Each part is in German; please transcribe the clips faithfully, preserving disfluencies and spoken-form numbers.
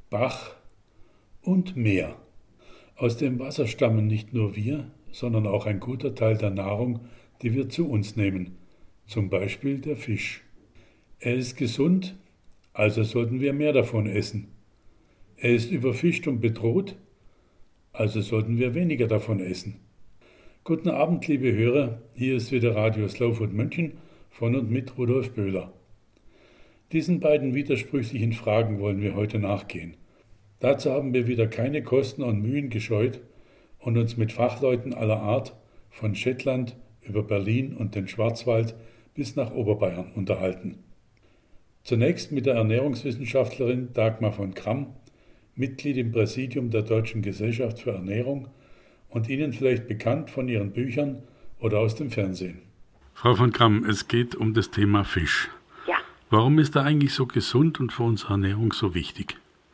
Bach und Meer. Aus dem Wasser stammen nicht nur wir, sondern auch ein guter Teil der Nahrung, die wir zu uns nehmen, zum Beispiel der Fisch. Er ist gesund, also sollten wir mehr davon essen. Er ist überfischt und bedroht, also sollten wir weniger davon essen. Guten Abend, liebe Hörer, hier ist wieder Radio Slow Food München von und mit Rudolf Böhler. Diesen beiden widersprüchlichen Fragen wollen wir heute nachgehen. Dazu haben wir wieder keine Kosten und Mühen gescheut und uns mit Fachleuten aller Art von Shetland über Berlin und den Schwarzwald bis nach Oberbayern unterhalten. Zunächst mit der Ernährungswissenschaftlerin Dagmar von Kramm, Mitglied im Präsidium der Deutschen Gesellschaft für Ernährung und Ihnen vielleicht bekannt von Ihren Büchern oder aus dem Fernsehen. Frau von Kramm, es geht um das Thema Fisch. Ja. Warum ist er eigentlich so gesund und für unsere Ernährung so wichtig?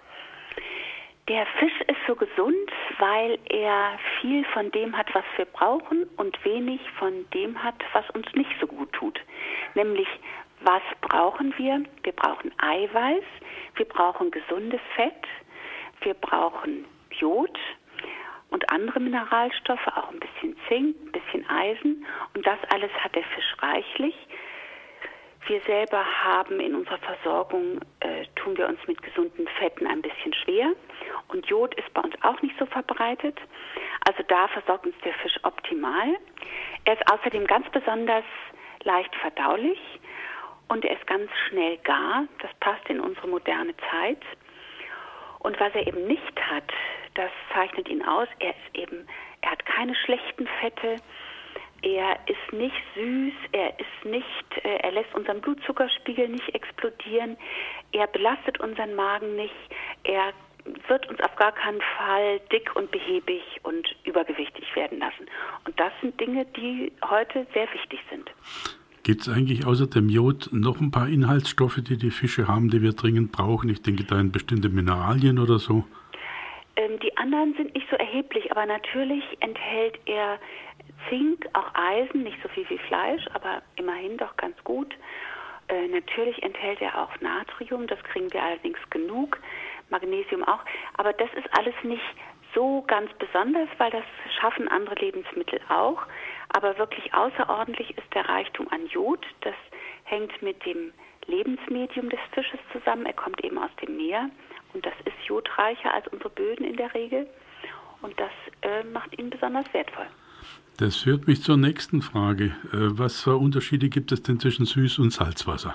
Der Fisch ist so gesund, weil er viel von dem hat, was wir brauchen und wenig von dem hat, was uns nicht so gut tut. Nämlich, was brauchen wir? Wir brauchen Eiweiß, wir brauchen gesundes Fett, wir brauchen Jod und andere Mineralstoffe, auch ein bisschen Zink, ein bisschen Eisen. Und das alles hat der Fisch reichlich. Wir selber haben in unserer Versorgung, äh, tun wir uns mit gesunden Fetten ein bisschen schwer. Und Jod ist bei uns auch nicht so verbreitet. Also da versorgt uns der Fisch optimal. Er ist außerdem ganz besonders leicht verdaulich und er ist ganz schnell gar. Das passt in unsere moderne Zeit. Und was er eben nicht hat, das zeichnet ihn aus. Er ist eben, er hat keine schlechten Fette. Er ist nicht süß, er ist nicht, äh, er lässt unseren Blutzuckerspiegel nicht explodieren, er belastet unseren Magen nicht, er wird uns auf gar keinen Fall dick und behäbig und übergewichtig werden lassen. Und das sind Dinge, die heute sehr wichtig sind. Gibt es eigentlich außer dem Jod noch ein paar Inhaltsstoffe, die die Fische haben, die wir dringend brauchen? Ich denke da an bestimmte Mineralien oder so. Ähm, die anderen sind nicht so erheblich, aber natürlich enthält er Zink, auch Eisen, nicht so viel wie Fleisch, aber immerhin doch ganz gut. Äh, natürlich enthält er auch Natrium, das kriegen wir allerdings genug, Magnesium auch, aber das ist alles nicht so ganz besonders, weil das schaffen andere Lebensmittel auch, aber wirklich außerordentlich ist der Reichtum an Jod, das hängt mit dem Lebensmedium des Fisches zusammen, er kommt eben aus dem Meer und das ist jodreicher als unsere Böden in der Regel und das äh, macht ihn besonders wertvoll. Das führt mich zur nächsten Frage. Was für Unterschiede gibt es denn zwischen Süß- und Salzwasser?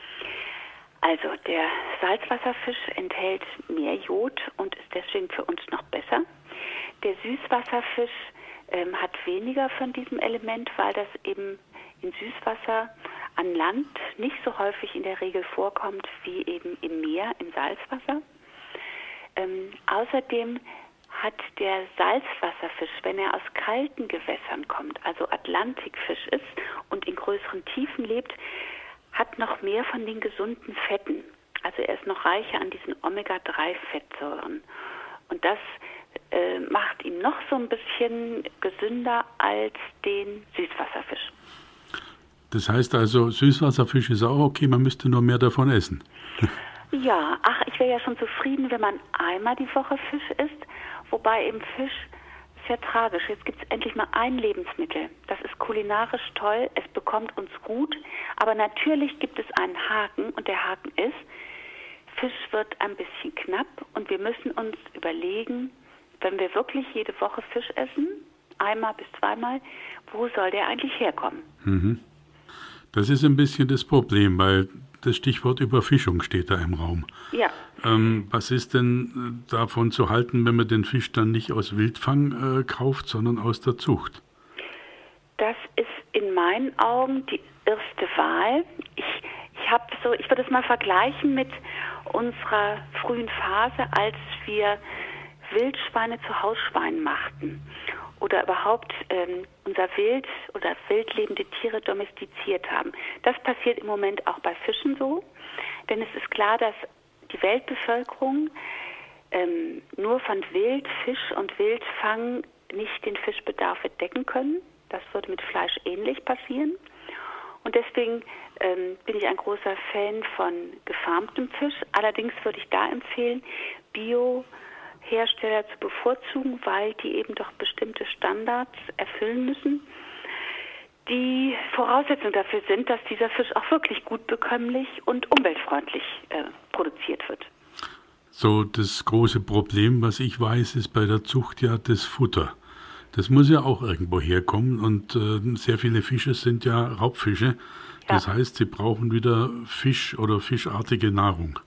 Also der Salzwasserfisch enthält mehr Jod und ist deswegen für uns noch besser. Der Süßwasserfisch ähm, hat weniger von diesem Element, weil das eben in Süßwasser an Land nicht so häufig in der Regel vorkommt wie eben im Meer, im Salzwasser. Ähm, außerdem hat der Salzwasserfisch, wenn er aus kalten Gewässern kommt, also Atlantikfisch ist und in größeren Tiefen lebt, hat noch mehr von den gesunden Fetten. Also er ist noch reicher an diesen Omega drei Fettsäuren. Und das äh, macht ihn noch so ein bisschen gesünder als den Süßwasserfisch. Das heißt also, Süßwasserfisch ist auch okay, man müsste nur mehr davon essen. Ja, ach, ich wäre ja schon zufrieden, wenn man einmal die Woche Fisch isst. Wobei eben Fisch ist ja tragisch. Jetzt gibt es endlich mal ein Lebensmittel. Das ist kulinarisch toll, es bekommt uns gut. Aber natürlich gibt es einen Haken und der Haken ist, Fisch wird ein bisschen knapp und wir müssen uns überlegen, wenn wir wirklich jede Woche Fisch essen, einmal bis zweimal, wo soll der eigentlich herkommen? Mhm. Das ist ein bisschen das Problem, weil das Stichwort Überfischung steht da im Raum. Ja. Ähm, was ist denn davon zu halten, wenn man den Fisch dann nicht aus Wildfang äh, kauft, sondern aus der Zucht? Das ist in meinen Augen die erste Wahl. Ich, ich, hab so, ich würde es mal vergleichen mit unserer frühen Phase, als wir Wildschweine zu Hausschweinen machten oder überhaupt ähm, unser Wild oder wildlebende Tiere domestiziert haben. Das passiert im Moment auch bei Fischen so, denn es ist klar, dass die Weltbevölkerung ähm, nur von Wildfisch und Wildfang nicht den Fischbedarf decken können. Das würde mit Fleisch ähnlich passieren. Und deswegen ähm, bin ich ein großer Fan von gefarmtem Fisch. Allerdings würde ich da empfehlen, Bio-Hersteller zu bevorzugen, weil die eben doch bestimmte Standards erfüllen müssen. Die Voraussetzung dafür sind, dass dieser Fisch auch wirklich gut bekömmlich und umweltfreundlich äh, produziert wird. So, das große Problem, was ich weiß, ist bei der Zucht ja das Futter. Das muss ja auch irgendwo herkommen und äh, sehr viele Fische sind ja Raubfische. Das ja. heißt, sie brauchen wieder Fisch oder fischartige Nahrung.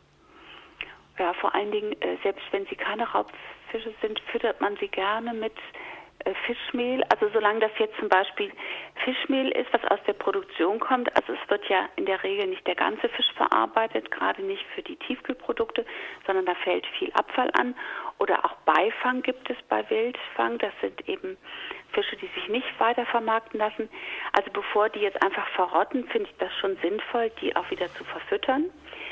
Ja, vor allen Dingen, äh, selbst wenn sie keine Raubfische sind, füttert man sie gerne mit äh, Fischmehl. Also solange das jetzt zum Beispiel Fischmehl ist, was aus der Produktion kommt, also es wird ja in der Regel nicht der ganze Fisch verarbeitet, gerade nicht für die Tiefkühlprodukte, sondern da fällt viel Abfall an. Oder auch Beifang gibt es bei Wildfang. Das sind eben Fische, die sich nicht weiter vermarkten lassen. Also bevor die jetzt einfach verrotten, finde ich das schon sinnvoll, die auch wieder zu verfüttern.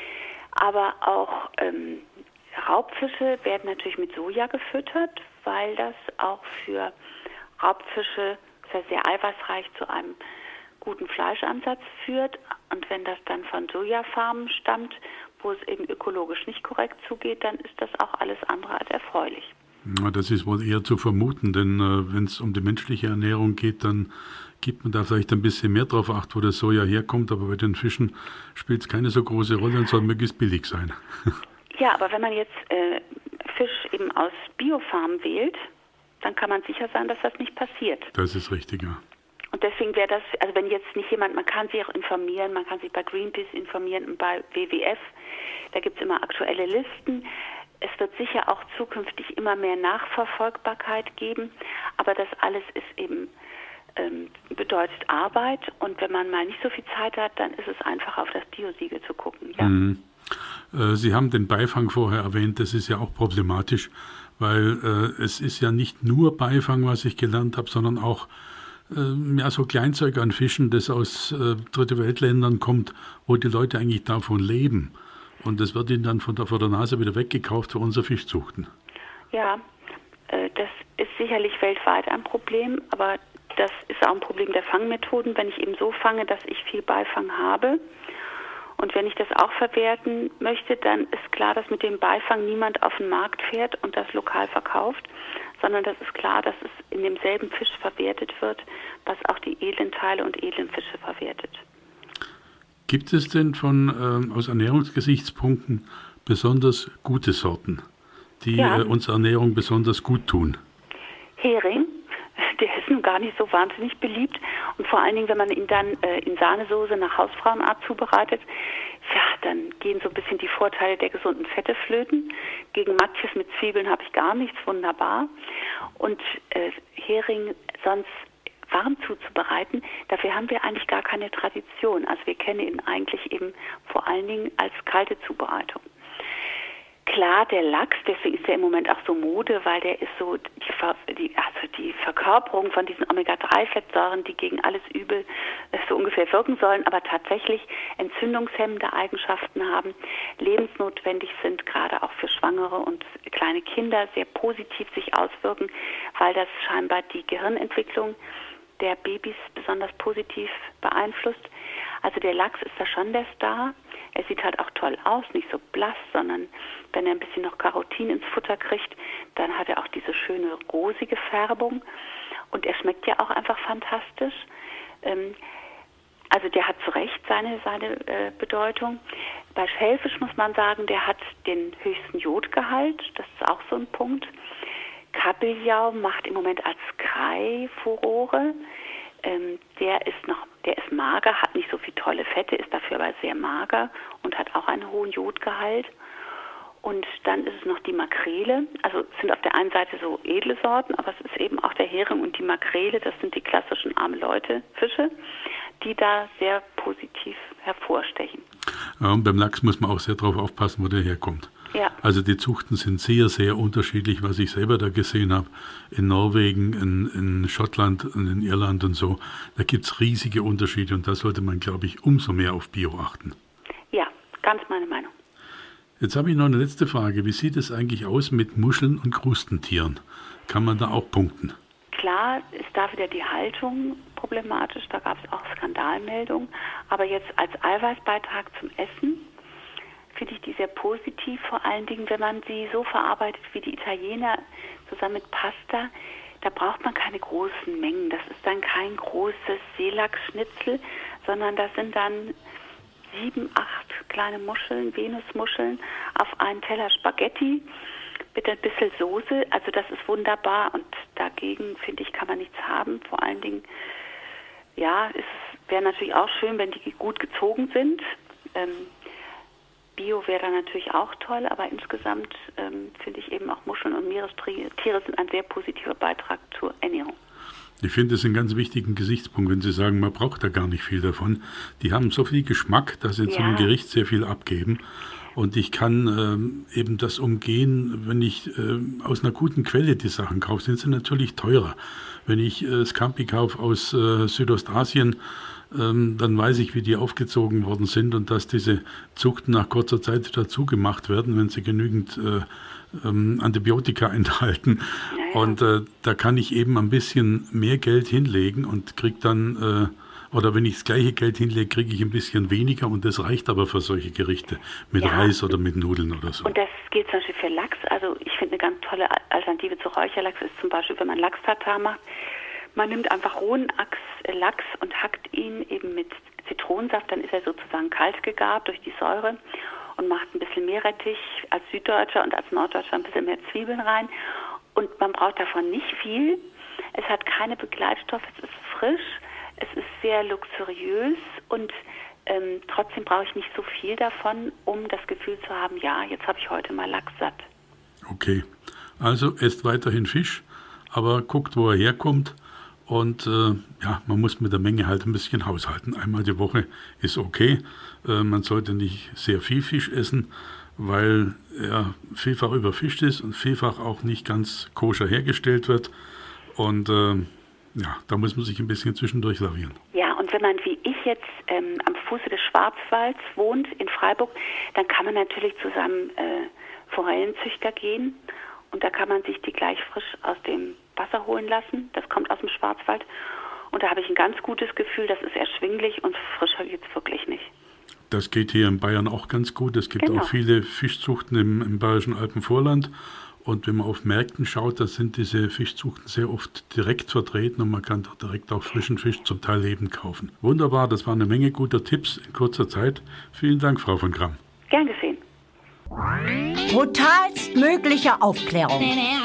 Aber auch ähm, Raubfische werden natürlich mit Soja gefüttert, weil das auch für Raubfische sehr, sehr eiweißreich zu einem guten Fleischansatz führt. Und wenn das dann von Sojafarmen stammt, wo es eben ökologisch nicht korrekt zugeht, dann ist das auch alles andere als erfreulich. Ja, das ist wohl eher zu vermuten, denn äh, wenn es um die menschliche Ernährung geht, dann gibt man da vielleicht ein bisschen mehr drauf acht, wo das Soja herkommt, aber bei den Fischen spielt es keine so große Rolle und soll möglichst billig sein. Ja, aber wenn man jetzt äh, Fisch eben aus Biofarmen wählt, dann kann man sicher sein, dass das nicht passiert. Das ist richtig, ja. Und deswegen wäre das, also wenn jetzt nicht jemand, man kann sich auch informieren, man kann sich bei Greenpeace informieren und bei W W F, da gibt es immer aktuelle Listen. Es wird sicher auch zukünftig immer mehr Nachverfolgbarkeit geben, aber das alles ist eben, ähm, bedeutet Arbeit und wenn man mal nicht so viel Zeit hat, dann ist es einfach auf das Bio-Siegel zu gucken. Ja. Mhm. Äh, Sie haben den Beifang vorher erwähnt, das ist ja auch problematisch, weil äh, es ist ja nicht nur Beifang, was ich gelernt habe, sondern auch ja, so Kleinzeug an Fischen, das aus äh, Dritte Weltländern kommt, wo die Leute eigentlich davon leben. Und das wird ihnen dann von der, vor der Nase wieder weggekauft für unser Fischzuchten. Ja, äh, das ist sicherlich weltweit ein Problem, aber das ist auch ein Problem der Fangmethoden, wenn ich eben so fange, dass ich viel Beifang habe. Und wenn ich das auch verwerten möchte, dann ist klar, dass mit dem Beifang niemand auf den Markt fährt und das lokal verkauft, sondern das ist klar, dass es in demselben Fisch verwertet wird, was auch die edlen Teile und edlen Fische verwertet. Gibt es denn von ähm, aus Ernährungsgesichtspunkten besonders gute Sorten, die ja. äh, unserer Ernährung besonders gut tun? Hering, der ist nun gar nicht so wahnsinnig beliebt und vor allen Dingen, wenn man ihn dann äh, in Sahnesoße nach Hausfrauenart zubereitet, ja, dann gehen so ein bisschen die Vorteile der gesunden Fette flöten. Gegen Matjes mit Zwiebeln habe ich gar nichts, wunderbar. Und äh, Hering sonst warm zuzubereiten, dafür haben wir eigentlich gar keine Tradition. Also wir kennen ihn eigentlich eben vor allen Dingen als kalte Zubereitung. Klar, der Lachs, deswegen ist er im Moment auch so Mode, weil der ist so die, Ver, die, also die Verkörperung von diesen Omega drei Fettsäuren, die gegen alles Übel so ungefähr wirken sollen, aber tatsächlich entzündungshemmende Eigenschaften haben, lebensnotwendig sind, gerade auch für Schwangere und kleine Kinder, sehr positiv sich auswirken, weil das scheinbar die Gehirnentwicklung der Babys besonders positiv beeinflusst. Also der Lachs ist da schon der Star. Er sieht halt auch toll aus, nicht so blass, sondern wenn er ein bisschen noch Carotin ins Futter kriegt, dann hat er auch diese schöne rosige Färbung und er schmeckt ja auch einfach fantastisch. Ähm, also der hat zu Recht seine, seine äh, Bedeutung. Bei Schellfisch muss man sagen, der hat den höchsten Jodgehalt, das ist auch so ein Punkt. Kabeljau macht im Moment als Skrei Furore. Ähm, der ist noch, der ist mager, hat nicht so viel tolle Fette, ist dafür aber sehr mager und hat auch einen hohen Jodgehalt. Und dann ist es noch die Makrele. Also es sind auf der einen Seite so edle Sorten, aber es ist eben auch der Hering und die Makrele, das sind die klassischen arme Leute Fische, die da sehr positiv hervorstechen. Ja, und beim Lachs muss man auch sehr drauf aufpassen, wo der herkommt. Ja. Also die Zuchten sind sehr, sehr unterschiedlich, was ich selber da gesehen habe. In Norwegen, in, in Schottland und in Irland und so. Da gibt es riesige Unterschiede und da sollte man, glaube ich, umso mehr auf Bio achten. Ja, ganz meine Meinung. Jetzt habe ich noch eine letzte Frage. Wie sieht es eigentlich aus mit Muscheln und Krustentieren? Kann man da auch punkten? Klar ist da wieder die Haltung problematisch, da gab es auch Skandalmeldungen. Aber jetzt als Eiweißbeitrag zum Essen finde ich die sehr positiv, vor allen Dingen, wenn man sie so verarbeitet wie die Italiener zusammen mit Pasta. Da braucht man keine großen Mengen. Das ist dann kein großes Seelachsschnitzel, sondern das sind dann sieben, acht kleine Muscheln, Venusmuscheln auf einen Teller Spaghetti mit ein bisschen Soße. Also das ist wunderbar und dagegen, finde ich, kann man nichts haben. Vor allen Dingen, ja, es wäre natürlich auch schön, wenn die gut gezogen sind. Ähm, Bio wäre dann natürlich auch toll, aber insgesamt ähm, finde ich eben auch Muscheln und Meerestiere sind ein sehr positiver Beitrag zur Ernährung. Ich finde es einen ganz wichtigen Gesichtspunkt, wenn Sie sagen, man braucht da gar nicht viel davon. Die haben so viel Geschmack, dass sie ja. zu einem Gericht sehr viel abgeben. Und ich kann ähm, eben das umgehen, wenn ich äh, aus einer guten Quelle die Sachen kaufe, sind sie natürlich teurer. Wenn ich äh, Scampi kaufe aus äh, Südostasien, ähm, dann weiß ich, wie die aufgezogen worden sind und dass diese Zuchten nach kurzer Zeit wieder zugemacht werden, wenn sie genügend äh, ähm, Antibiotika enthalten. Ja, ja. Und äh, da kann ich eben ein bisschen mehr Geld hinlegen und kriege dann... Äh, Oder wenn ich das gleiche Geld hinlege, kriege ich ein bisschen weniger und das reicht aber für solche Gerichte mit ja. Reis oder mit Nudeln oder so. Und das gilt zum Beispiel für Lachs. Also ich finde eine ganz tolle Alternative zu Räucherlachs ist zum Beispiel, wenn man Lachs-Tatar macht. Man nimmt einfach rohen Lachs und hackt ihn eben mit Zitronensaft, dann ist er sozusagen kalt gegart durch die Säure und macht ein bisschen Meerrettich als Süddeutscher und als Norddeutscher ein bisschen mehr Zwiebeln rein. Und man braucht davon nicht viel. Es hat keine Begleitstoffe, es ist frisch. Es ist sehr luxuriös und ähm, trotzdem brauche ich nicht so viel davon, um das Gefühl zu haben, ja, jetzt habe ich heute mal Lachs satt. Okay, also esst weiterhin Fisch, aber guckt, wo er herkommt und äh, ja, man muss mit der Menge halt ein bisschen haushalten. Einmal die Woche ist okay, äh, man sollte nicht sehr viel Fisch essen, weil er vielfach überfischt ist und vielfach auch nicht ganz koscher hergestellt wird und äh, ja, da muss man sich ein bisschen zwischendurch lavieren. Ja, und wenn man wie ich jetzt ähm, am Fuße des Schwarzwalds wohnt, in Freiburg, dann kann man natürlich zu seinem äh, Forellenzüchter gehen und da kann man sich die gleich frisch aus dem Wasser holen lassen. Das kommt aus dem Schwarzwald und da habe ich ein ganz gutes Gefühl, das ist erschwinglich und frischer geht es wirklich nicht. Das geht hier in Bayern auch ganz gut. Es gibt genau. auch viele Fischzuchten im, im Bayerischen Alpenvorland. Und wenn man auf Märkten schaut, da sind diese Fischzuchten sehr oft direkt vertreten und man kann doch direkt auch frischen Fisch zum Teil lebend kaufen. Wunderbar, das war eine Menge guter Tipps in kurzer Zeit. Vielen Dank, Frau von Gramm. Gern geschehen. Brutalstmögliche Aufklärung.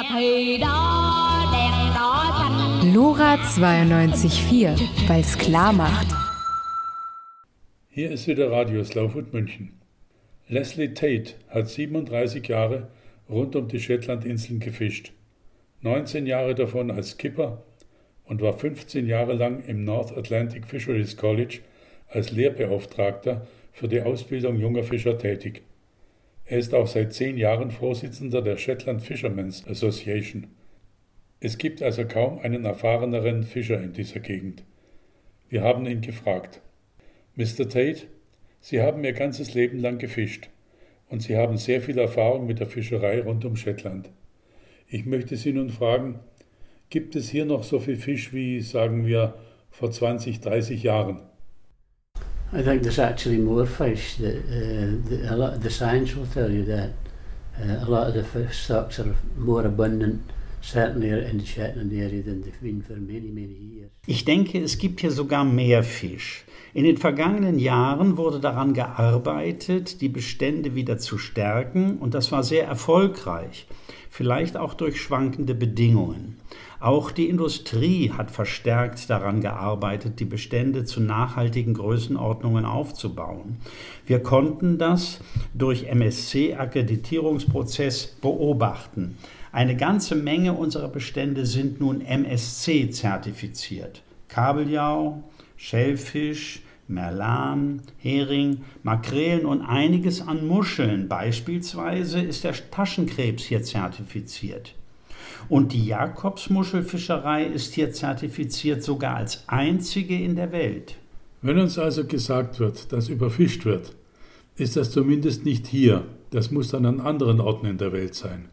Lora zweiundneunzig Komma vier, weil es klar macht. Hier ist wieder Radio Slowfood München. Leslie Tate hat siebenunddreißig Jahre rund um die Shetlandinseln gefischt, neunzehn Jahre davon als Skipper und war fünfzehn Jahre lang im North Atlantic Fisheries College als Lehrbeauftragter für die Ausbildung junger Fischer tätig. Er ist auch seit zehn Jahren Vorsitzender der Shetland Fishermen's Association. Es gibt also kaum einen erfahreneren Fischer in dieser Gegend. Wir haben ihn gefragt: Mister Tate, Sie haben Ihr ganzes Leben lang gefischt. Und Sie haben sehr viel Erfahrung mit der Fischerei rund um Shetland. Ich möchte Sie nun fragen, gibt es hier noch so viel Fisch wie, sagen wir, vor zwanzig, dreißig Jahren? I think there's actually more fish. That, uh, the, a lot of the science will tell you that uh, a lot of the fish stocks are more abundant, certainly in the Shetland area, than they've been for many, many years. Ich denke, es gibt hier sogar mehr Fisch. In den vergangenen Jahren wurde daran gearbeitet, die Bestände wieder zu stärken, und das war sehr erfolgreich, vielleicht auch durch schwankende Bedingungen. Auch die Industrie hat verstärkt daran gearbeitet, die Bestände zu nachhaltigen Größenordnungen aufzubauen. Wir konnten das durch M S C-Akkreditierungsprozess beobachten. Eine ganze Menge unserer Bestände sind nun M S C-zertifiziert. Kabeljau, Schellfisch, Merlan, Hering, Makrelen und einiges an Muscheln. Beispielsweise ist der Taschenkrebs hier zertifiziert. Und die Jakobsmuschelfischerei ist hier zertifiziert, sogar als einzige in der Welt. Wenn uns also gesagt wird, dass überfischt wird, ist das zumindest nicht hier. Das muss dann an anderen Orten in der Welt sein.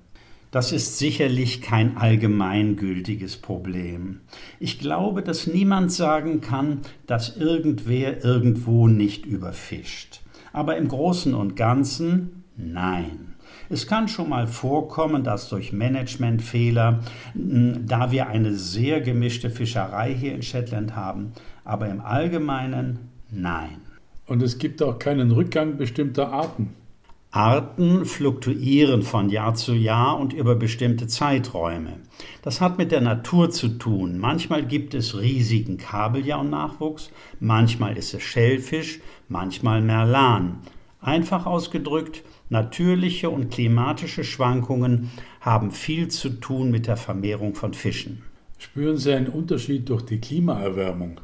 Das ist sicherlich kein allgemeingültiges Problem. Ich glaube, dass niemand sagen kann, dass irgendwer irgendwo nicht überfischt. Aber im Großen und Ganzen nein. Es kann schon mal vorkommen, dass durch Managementfehler, da wir eine sehr gemischte Fischerei hier in Shetland haben, aber im Allgemeinen nein. Und es gibt auch keinen Rückgang bestimmter Arten. Arten fluktuieren von Jahr zu Jahr und über bestimmte Zeiträume. Das hat mit der Natur zu tun. Manchmal gibt es riesigen Kabeljau-Nachwuchs, manchmal ist es Schellfisch, manchmal Merlan. Einfach ausgedrückt, natürliche und klimatische Schwankungen haben viel zu tun mit der Vermehrung von Fischen. Spüren Sie einen Unterschied durch die Klimaerwärmung?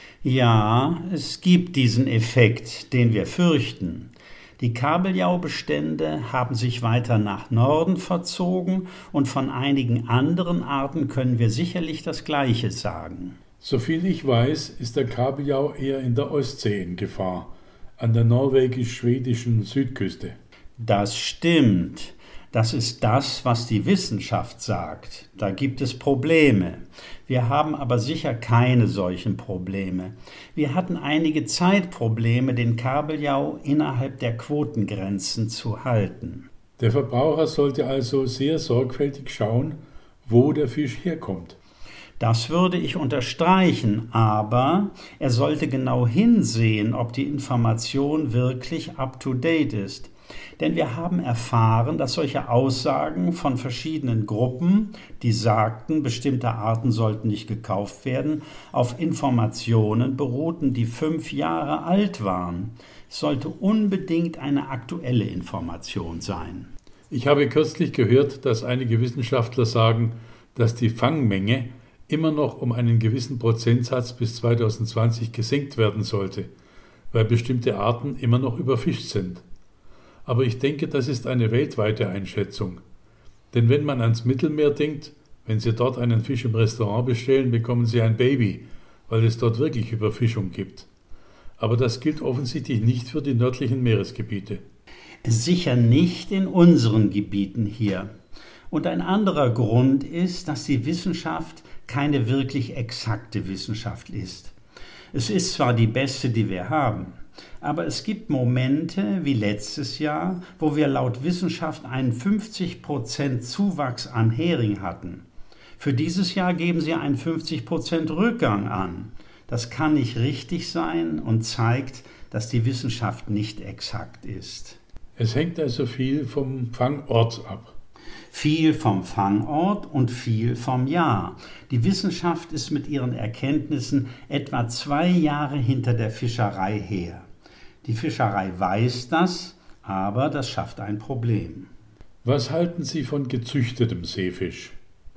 Ja, es gibt diesen Effekt, den wir fürchten. Die Kabeljaubestände haben sich weiter nach Norden verzogen und von einigen anderen Arten können wir sicherlich das Gleiche sagen. Soviel ich weiß, ist der Kabeljau eher in der Ostsee in Gefahr, an der norwegisch-schwedischen Südküste. Das stimmt. Das ist das, was die Wissenschaft sagt. Da gibt es Probleme. Wir haben aber sicher keine solchen Probleme. Wir hatten einige Zeit Probleme, den Kabeljau innerhalb der Quotengrenzen zu halten. Der Verbraucher sollte also sehr sorgfältig schauen, wo der Fisch herkommt. Das würde ich unterstreichen, aber er sollte genau hinsehen, ob die Information wirklich up-to-date ist. Denn wir haben erfahren, dass solche Aussagen von verschiedenen Gruppen, die sagten, bestimmte Arten sollten nicht gekauft werden, auf Informationen beruhten, die fünf Jahre alt waren. Es sollte unbedingt eine aktuelle Information sein. Ich habe kürzlich gehört, dass einige Wissenschaftler sagen, dass die Fangmenge immer noch um einen gewissen Prozentsatz bis zweitausendzwanzig gesenkt werden sollte, weil bestimmte Arten immer noch überfischt sind. Aber ich denke, das ist eine weltweite Einschätzung. Denn wenn man ans Mittelmeer denkt, wenn Sie dort einen Fisch im Restaurant bestellen, bekommen Sie ein Baby, weil es dort wirklich Überfischung gibt. Aber das gilt offensichtlich nicht für die nördlichen Meeresgebiete. Sicher nicht in unseren Gebieten hier. Und ein anderer Grund ist, dass die Wissenschaft keine wirklich exakte Wissenschaft ist. Es ist zwar die beste, die wir haben, aber es gibt Momente wie letztes Jahr, wo wir laut Wissenschaft einen fünfzig Prozent Zuwachs an Hering hatten. Für dieses Jahr geben sie einen fünfzig Prozent Rückgang an. Das kann nicht richtig sein und zeigt, dass die Wissenschaft nicht exakt ist. Es hängt also viel vom Fangort ab. Viel vom Fangort und viel vom Jahr. Die Wissenschaft ist mit ihren Erkenntnissen etwa zwei Jahre hinter der Fischerei her. Die Fischerei weiß das, aber das schafft ein Problem. Was halten Sie von gezüchtetem Seefisch?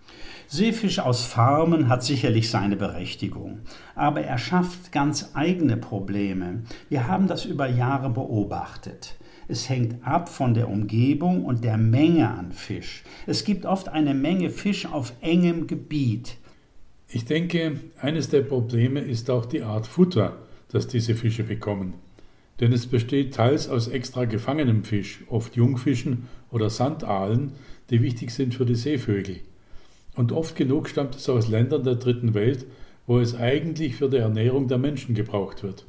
Seefisch aus Farmen hat sicherlich seine Berechtigung, aber er schafft ganz eigene Probleme. Wir haben das über Jahre beobachtet. Es hängt ab von der Umgebung und der Menge an Fisch. Es gibt oft eine Menge Fisch auf engem Gebiet. Ich denke, eines der Probleme ist auch die Art Futter, das diese Fische bekommen. Denn es besteht teils aus extra gefangenem Fisch, oft Jungfischen oder Sandaalen, die wichtig sind für die Seevögel. Und oft genug stammt es aus Ländern der dritten Welt, wo es eigentlich für die Ernährung der Menschen gebraucht wird.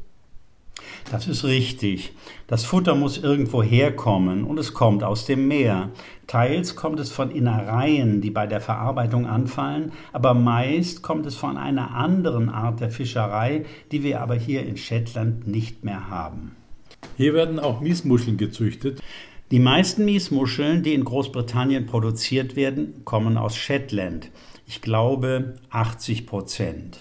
Das ist richtig. Das Futter muss irgendwo herkommen und es kommt aus dem Meer. Teils kommt es von Innereien, die bei der Verarbeitung anfallen, aber meist kommt es von einer anderen Art der Fischerei, die wir aber hier in Shetland nicht mehr haben. Hier werden auch Miesmuscheln gezüchtet. Die meisten Miesmuscheln, die in Großbritannien produziert werden, kommen aus Shetland. Ich glaube achtzig Prozent.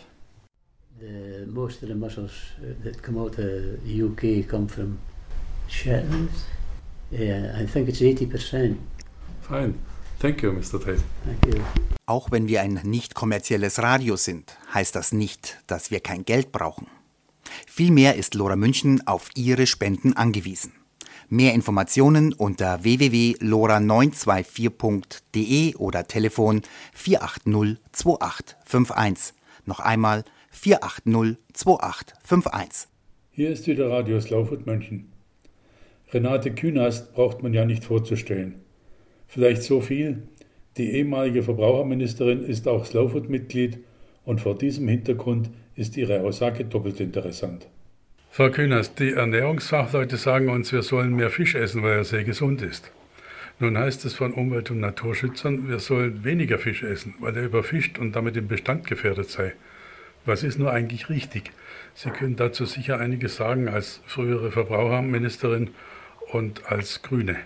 The, most of the mussels that come out of the U K come from Shetland. Yeah, I think it's eighty percent. Fine. Thank you, Mister Tate. Thank you. Auch wenn wir ein nicht kommerzielles Radio sind, heißt das nicht, dass wir kein Geld brauchen. Vielmehr ist Lora München auf Ihre Spenden angewiesen. Mehr Informationen unter w w w punkt lora neun zwei vier punkt d e oder Telefon vier acht null zwei acht fünf eins. Noch einmal vier acht null zwei acht fünf eins. Hier ist wieder Radio Slowfoot München. Renate Künast braucht man ja nicht vorzustellen. Vielleicht so viel: Die ehemalige Verbraucherministerin ist auch Slowfood-Mitglied und vor diesem Hintergrund ist ihre Aussage doppelt interessant. Frau Künast, die Ernährungsfachleute sagen uns, wir sollen mehr Fisch essen, weil er sehr gesund ist. Nun heißt es von Umwelt- und Naturschützern, wir sollen weniger Fisch essen, weil er überfischt und damit im Bestand gefährdet sei. Was ist nur eigentlich richtig? Sie können dazu sicher einiges sagen als frühere Verbraucherministerin und als Grüne.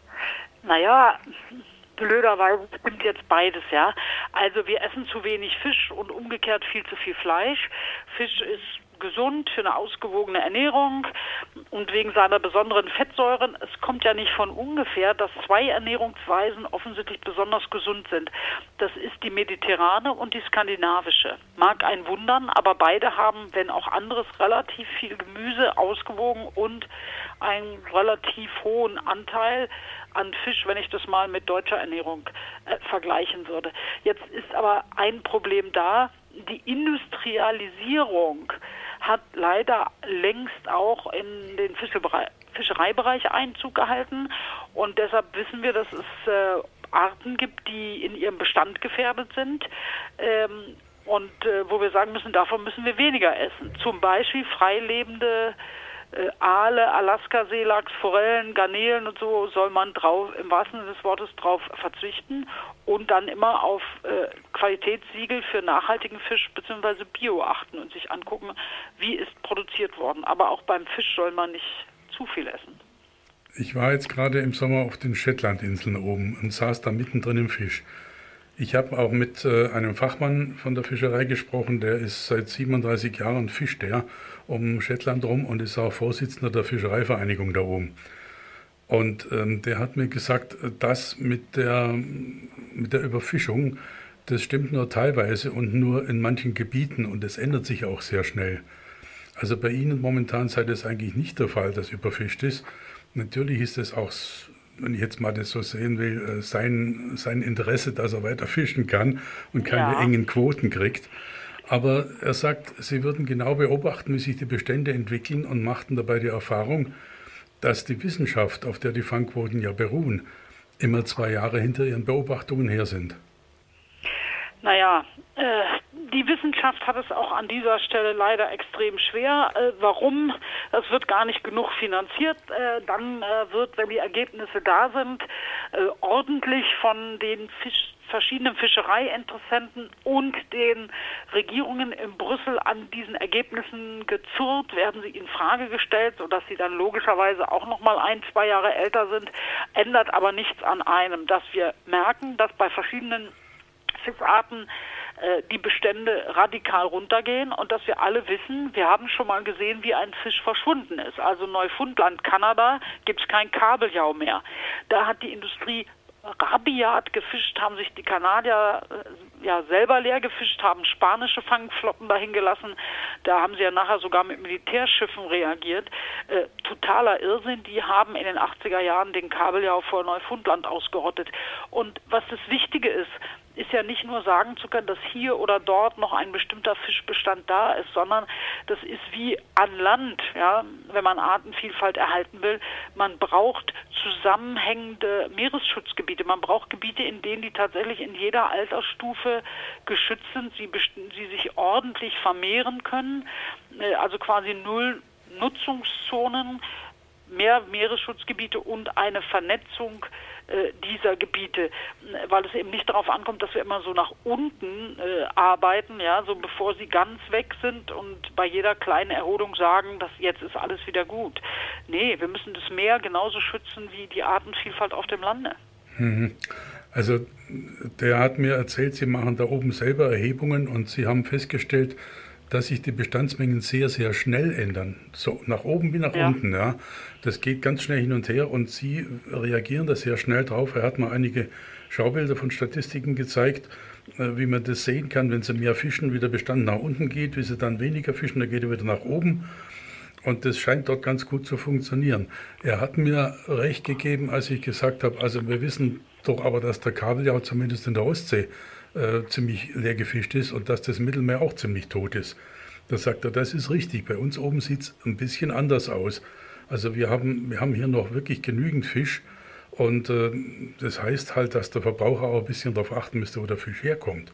Naja, blöderweise stimmt jetzt beides, ja. Also wir essen zu wenig Fisch und umgekehrt viel zu viel Fleisch. Fisch ist gesund für eine ausgewogene Ernährung und wegen seiner besonderen Fettsäuren. Es kommt ja nicht von ungefähr, dass zwei Ernährungsweisen offensichtlich besonders gesund sind. Das ist die mediterrane und die skandinavische. Mag einen wundern, aber beide haben, wenn auch anderes, relativ viel Gemüse, ausgewogen und einen relativ hohen Anteil an Fisch, wenn ich das mal mit deutscher Ernährung äh, vergleichen würde. Jetzt ist aber ein Problem da. Die Industrialisierung hat leider längst auch in den Fischebereich, Fischereibereich Einzug gehalten und deshalb wissen wir, dass es äh, Arten gibt, die in ihrem Bestand gefährdet sind ähm, und äh, wo wir sagen müssen, davon müssen wir weniger essen. Zum Beispiel freilebende äh, Aale, Alaska-Seelachs, Forellen, Garnelen und so soll man drauf, im wahrsten Sinne des Wortes drauf verzichten und dann immer auf äh, Qualitätssiegel für nachhaltigen Fisch bzw. Bio achten und sich angucken, wie ist produziert worden. Aber auch beim Fisch soll man nicht zu viel essen. Ich war jetzt gerade im Sommer auf den Shetlandinseln oben und saß da mittendrin im Fisch. Ich habe auch mit äh, einem Fachmann von der Fischerei gesprochen, der ist seit siebenunddreißig Jahren fischt der um Shetland rum und ist auch Vorsitzender der Fischereivereinigung da oben. Und ähm, der hat mir gesagt, das mit der, mit der Überfischung, das stimmt nur teilweise und nur in manchen Gebieten und es ändert sich auch sehr schnell. Also bei Ihnen momentan sei das eigentlich nicht der Fall, dass überfischt ist. Natürlich ist es auch, wenn ich jetzt mal das so sehen will, sein, sein Interesse, dass er weiter fischen kann und keine ja. engen Quoten kriegt. Aber er sagt, Sie würden genau beobachten, wie sich die Bestände entwickeln und machten dabei die Erfahrung, dass die Wissenschaft, auf der die Fangquoten ja beruhen, immer zwei Jahre hinter ihren Beobachtungen her sind. Naja, äh, die Wissenschaft hat es auch an dieser Stelle leider extrem schwer. Äh, warum? Es wird gar nicht genug finanziert. Äh, dann äh, wird, wenn die Ergebnisse da sind, äh, ordentlich von den Fisch verschiedenen Fischereiinteressenten und den Regierungen in Brüssel an diesen Ergebnissen gezurrt, werden sie in Frage gestellt, sodass sie dann logischerweise auch noch mal ein, zwei Jahre älter sind, ändert aber nichts an einem, dass wir merken, dass bei verschiedenen Fischarten äh, die Bestände radikal runtergehen und dass wir alle wissen, wir haben schon mal gesehen, wie ein Fisch verschwunden ist. Also Neufundland, Kanada, gibt es kein Kabeljau mehr. Da hat die Industrie rabiat gefischt, haben sich die Kanadier äh, ja selber leer gefischt, haben spanische Fangflotten dahin gelassen. Da haben sie ja nachher sogar mit Militärschiffen reagiert. Äh, totaler Irrsinn. Die haben in den achtziger Jahren den Kabeljau vor Neufundland ausgerottet. Und was das Wichtige ist, ist ja nicht nur sagen zu können, dass hier oder dort noch ein bestimmter Fischbestand da ist, sondern das ist wie an Land, ja, wenn man Artenvielfalt erhalten will. Man braucht zusammenhängende Meeresschutzgebiete. Man braucht Gebiete, in denen die tatsächlich in jeder Altersstufe geschützt sind, sie, sie sich ordentlich vermehren können, also quasi null Nutzungszonen, mehr Meeresschutzgebiete und eine Vernetzung äh, dieser Gebiete, weil es eben nicht darauf ankommt, dass wir immer so nach unten äh, arbeiten, ja, so bevor sie ganz weg sind und bei jeder kleinen Erholung sagen, dass jetzt ist alles wieder gut. Nee, wir müssen das Meer genauso schützen wie die Artenvielfalt auf dem Lande. Also der hat mir erzählt, Sie machen da oben selber Erhebungen und Sie haben festgestellt, dass sich die Bestandsmengen sehr, sehr schnell ändern. So nach oben wie nach ja. unten. Ja. Das geht ganz schnell hin und her und Sie reagieren da sehr schnell drauf. Er hat mir einige Schaubilder von Statistiken gezeigt, wie man das sehen kann, wenn Sie mehr fischen, wie der Bestand nach unten geht, wie Sie dann weniger fischen, dann geht er wieder nach oben. Und das scheint dort ganz gut zu funktionieren. Er hat mir recht gegeben, als ich gesagt habe, also wir wissen doch aber, dass der Kabeljau zumindest in der Ostsee Äh, ziemlich leer gefischt ist und dass das Mittelmeer auch ziemlich tot ist. Da sagt er, das ist richtig. Bei uns oben sieht es ein bisschen anders aus. Also wir haben, wir haben hier noch wirklich genügend Fisch Und äh, das heißt halt, dass der Verbraucher auch ein bisschen darauf achten müsste, wo der Fisch herkommt.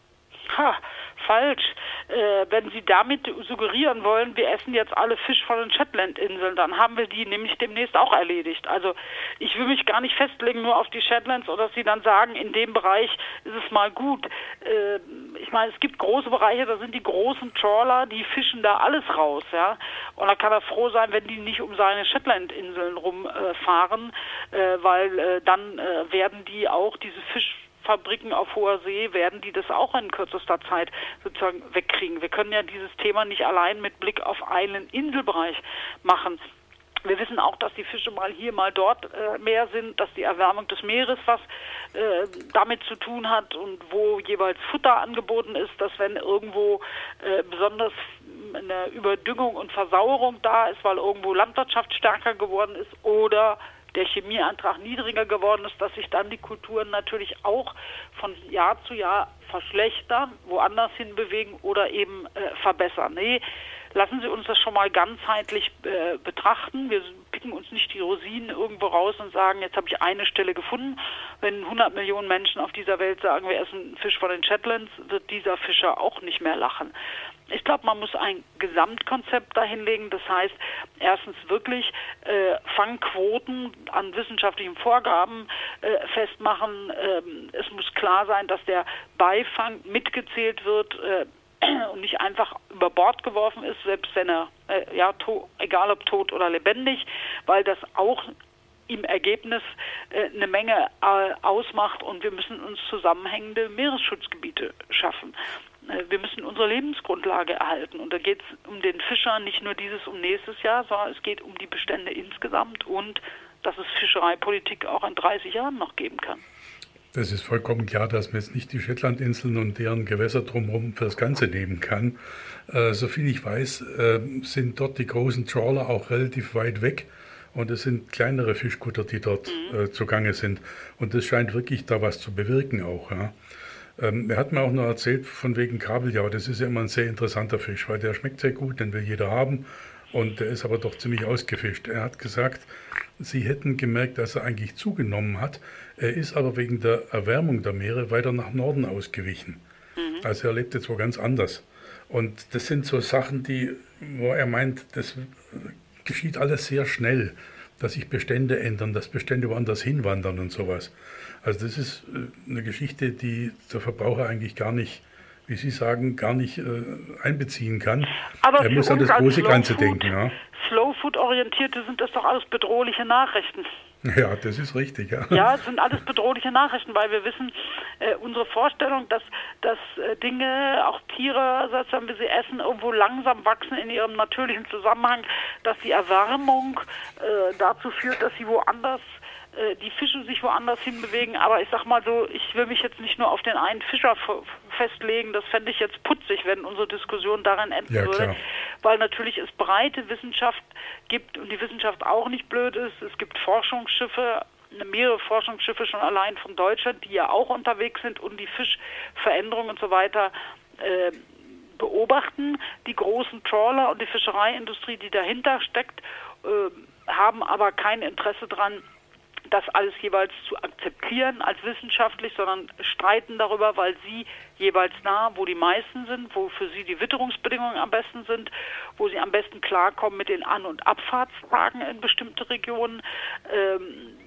Ha, falsch. Äh, wenn Sie damit suggerieren wollen, wir essen jetzt alle Fisch von den Shetlandinseln, dann haben wir die nämlich demnächst auch erledigt. Also ich will mich gar nicht festlegen nur auf die Shetlands oder dass Sie dann sagen, in dem Bereich ist es mal gut. Äh, ich meine, es gibt große Bereiche, da sind die großen Trawler, die fischen da alles raus, ja. Und da kann er froh sein, wenn die nicht um seine Shetlandinseln rumfahren, äh, weil äh, dann äh, werden die auch diese Fisch Fabriken auf hoher See, werden die das auch in kürzester Zeit sozusagen wegkriegen. Wir können ja dieses Thema nicht allein mit Blick auf einen Inselbereich machen. Wir wissen auch, dass die Fische mal hier, mal dort äh, mehr sind, dass die Erwärmung des Meeres was äh, damit zu tun hat und wo jeweils Futter angeboten ist, dass wenn irgendwo äh, besonders eine Überdüngung und Versauerung da ist, weil irgendwo Landwirtschaft stärker geworden ist oder der Chemieantrag niedriger geworden ist, dass sich dann die Kulturen natürlich auch von Jahr zu Jahr verschlechtern, woanders hin bewegen oder eben äh, verbessern. Nee, lassen Sie uns das schon mal ganzheitlich äh, betrachten. Wir picken uns nicht die Rosinen irgendwo raus und sagen, jetzt habe ich eine Stelle gefunden. Wenn hundert Millionen Menschen auf dieser Welt sagen, wir essen Fisch von den Shetlands, wird dieser Fischer auch nicht mehr lachen. Ich glaube, man muss ein Gesamtkonzept dahinlegen. Das heißt, erstens wirklich äh, Fangquoten an wissenschaftlichen Vorgaben äh, festmachen. Ähm, es muss klar sein, dass der Beifang mitgezählt wird äh, und nicht einfach über Bord geworfen ist, selbst wenn er, äh, ja, to- egal ob tot oder lebendig, weil das auch im Ergebnis äh, eine Menge äh, ausmacht und wir müssen uns zusammenhängende Meeresschutzgebiete schaffen. Äh, wir müssen unsere Lebensgrundlage erhalten und da geht es um den Fischer nicht nur dieses um nächstes Jahr, sondern es geht um die Bestände insgesamt und dass es Fischereipolitik auch in dreißig Jahren noch geben kann. Das ist vollkommen klar, dass man jetzt nicht die Shetlandinseln und deren Gewässer drumherum für das Ganze nehmen kann. Äh, soviel ich weiß, äh, sind dort die großen Trawler auch relativ weit weg. Und es sind kleinere Fischkutter, die dort mhm. äh, zugange sind. Und das scheint wirklich da was zu bewirken auch. Ja. Ähm, er hat mir auch noch erzählt von wegen Kabeljau. Das ist ja immer ein sehr interessanter Fisch, weil der schmeckt sehr gut, den will jeder haben. Und der ist aber doch ziemlich ausgefischt. Er hat gesagt, sie hätten gemerkt, dass er eigentlich zugenommen hat. Er ist aber wegen der Erwärmung der Meere weiter nach Norden ausgewichen. Mhm. Also er lebt jetzt wo ganz anders. Und das sind so Sachen, die, wo er meint, das geschieht alles sehr schnell, dass sich Bestände ändern, dass Bestände woanders hinwandern und sowas. Also das ist eine Geschichte, die der Verbraucher eigentlich gar nicht, wie Sie sagen, gar nicht äh, einbeziehen kann. Aber er muss an das große Ganze denken. Ja. Slow-Food-Orientierte sind das doch alles bedrohliche Nachrichten. Ja, das ist richtig. Ja, ja, es sind alles bedrohliche Nachrichten, weil wir wissen, äh, unsere Vorstellung, dass, dass äh, Dinge, auch Tiere, sozusagen, wie sie essen, irgendwo langsam wachsen in ihrem natürlichen Zusammenhang, dass die Erwärmung äh, dazu führt, dass sie woanders die Fische sich woanders hinbewegen, aber ich sag mal so, ich will mich jetzt nicht nur auf den einen Fischer f- festlegen, das fände ich jetzt putzig, wenn unsere Diskussion daran enden ja, würde, weil natürlich es breite Wissenschaft gibt und die Wissenschaft auch nicht blöd ist. Es gibt Forschungsschiffe, mehrere Forschungsschiffe schon allein von Deutschland, die ja auch unterwegs sind und die Fischveränderungen und so weiter äh, beobachten. Die großen Trawler und die Fischereiindustrie, die dahinter steckt, äh, haben aber kein Interesse dran, das alles jeweils zu akzeptieren als wissenschaftlich, sondern streiten darüber, weil sie jeweils nah, wo die meisten sind, wo für sie die Witterungsbedingungen am besten sind, wo sie am besten klarkommen mit den An- und Abfahrtstagen in bestimmte Regionen, ähm,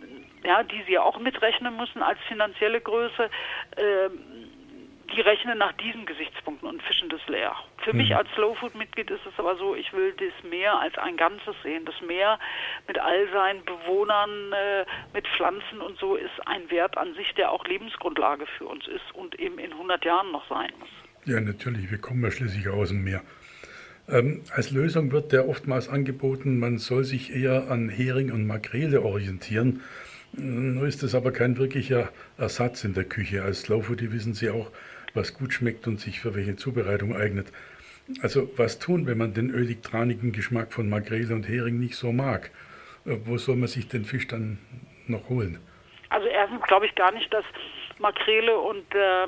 ja, die sie ja auch mitrechnen müssen als finanzielle Größe. Ähm, die rechnen nach diesen Gesichtspunkten und fischen das leer. Für mhm. mich als Slow-Food-Mitglied ist es aber so, ich will das Meer als ein Ganzes sehen. Das Meer mit all seinen Bewohnern, äh, mit Pflanzen und so ist ein Wert an sich, der auch Lebensgrundlage für uns ist und eben in hundert Jahren noch sein muss. Ja, natürlich. Wir kommen ja schließlich aus dem Meer. Ähm, als Lösung wird ja oftmals angeboten, man soll sich eher an Hering und Makrele orientieren. Nur ist das aber kein wirklicher Ersatz in der Küche. Als Slow-Foodie wissen Sie auch, was gut schmeckt und sich für welche Zubereitung eignet. Also was tun, wenn man den ölig-tranigen Geschmack von Makrele und Hering nicht so mag? Wo soll man sich den Fisch dann noch holen? Also erstens glaube ich gar nicht, dass Makrele und äh,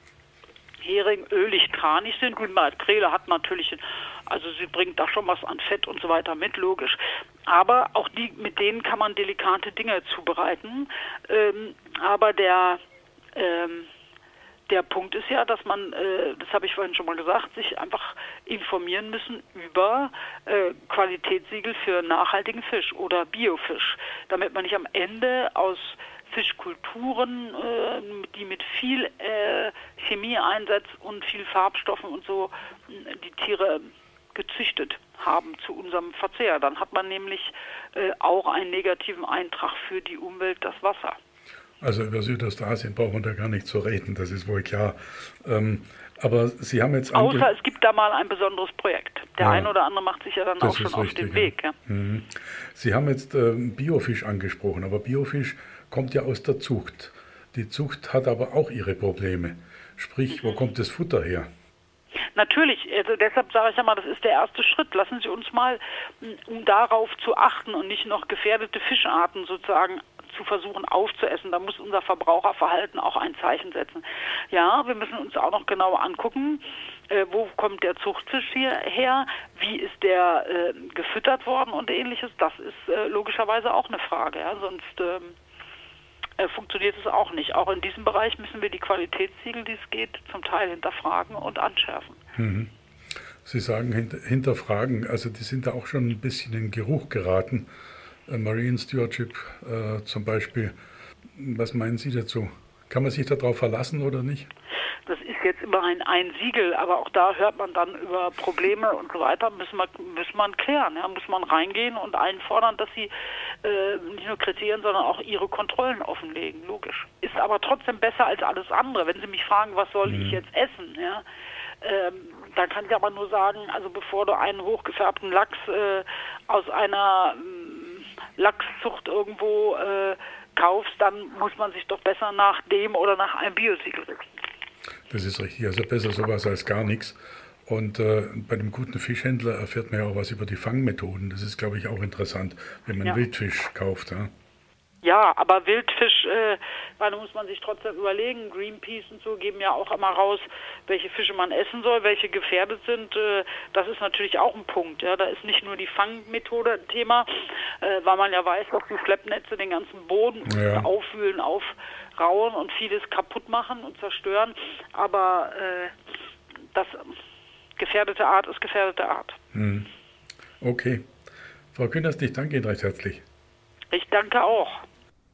Hering ölig-tranig sind. Die Makrele hat natürlich, also sie bringt da schon was an Fett und so weiter mit, logisch. aber auch die, mit denen kann man delikate Dinge zubereiten. Ähm, aber der, ähm, der Punkt ist ja, dass man, äh, das habe ich vorhin schon mal gesagt, sich einfach informieren müssen über äh, Qualitätssiegel für nachhaltigen Fisch oder Biofisch, damit man nicht am Ende aus Fischkulturen, äh, die mit viel äh, Chemieeinsatz und viel Farbstoffen und so die Tiere gezüchtet haben zu unserem Verzehr. Dann hat man nämlich äh, auch einen negativen Eintrag für die Umwelt, das Wasser. Also über Südostasien braucht man da gar nicht zu reden, das ist wohl klar. Ähm, aber Sie haben jetzt... Außer es gibt da mal ein besonderes Projekt. Der ja, eine oder andere macht sich ja dann auch schon auf richtig, den Weg. Ja. Ja. Mhm. Sie haben jetzt ähm, Biofisch angesprochen, aber Biofisch kommt ja aus der Zucht. Die Zucht hat aber auch ihre Probleme. Sprich, wo kommt das Futter her? Natürlich, also deshalb sage ich ja mal, das ist der erste Schritt. Lassen Sie uns mal, um darauf zu achten und nicht noch gefährdete Fischarten sozusagen zu versuchen aufzuessen, da muss unser Verbraucherverhalten auch ein Zeichen setzen. Ja, wir müssen uns auch noch genauer angucken, äh, wo kommt der Zuchtfisch hierher, wie ist der äh, gefüttert worden und ähnliches. Das ist äh, logischerweise auch eine Frage, ja? Sonst ähm, äh, funktioniert es auch nicht. Auch in diesem Bereich müssen wir die Qualitätssiegel, die es geht, zum Teil hinterfragen und anschärfen. Mhm. Sie sagen hinter, hinterfragen, also die sind da auch schon ein bisschen in Geruch geraten. Äh, Marine Stewardship äh, zum Beispiel. Was meinen Sie dazu? Kann man sich darauf verlassen oder nicht? Das ist jetzt immer ein, ein Siegel, aber auch da hört man dann über Probleme und so weiter, müssen wir, muss man klären, ja, muss man reingehen und einfordern, dass sie äh, nicht nur Kriterien, sondern auch ihre Kontrollen offenlegen, logisch. Ist aber trotzdem besser als alles andere. Wenn Sie mich fragen, was soll mhm. ich jetzt essen, ja, ähm, dann kann ich aber nur sagen, also bevor du einen hochgefärbten Lachs äh, aus einer äh, Lachszucht irgendwo äh, kaufst, dann muss man sich doch besser nach dem oder nach einem Biosiegel richten. Das ist richtig, also besser sowas als gar nichts. Und äh, bei einem guten Fischhändler erfährt man ja auch was über die Fangmethoden. Das ist, glaube ich, auch interessant, wenn man ja. Wildfisch kauft. Ja, ja aber Wildfisch, äh, da muss man sich trotzdem überlegen. Greenpeace und so geben ja auch immer raus, welche Fische man essen soll, welche gefährdet sind. Äh, das ist natürlich auch ein Punkt. Ja, da ist nicht nur die Fangmethode ein Thema, äh, weil man ja weiß, dass die Schleppnetze den ganzen Boden ja. aufwühlen, aufrauen und vieles kaputt machen und zerstören. Aber äh, das gefährdete Art ist gefährdete Art. Hm. Okay. Frau Künast, ich danke Ihnen recht herzlich. Ich danke auch.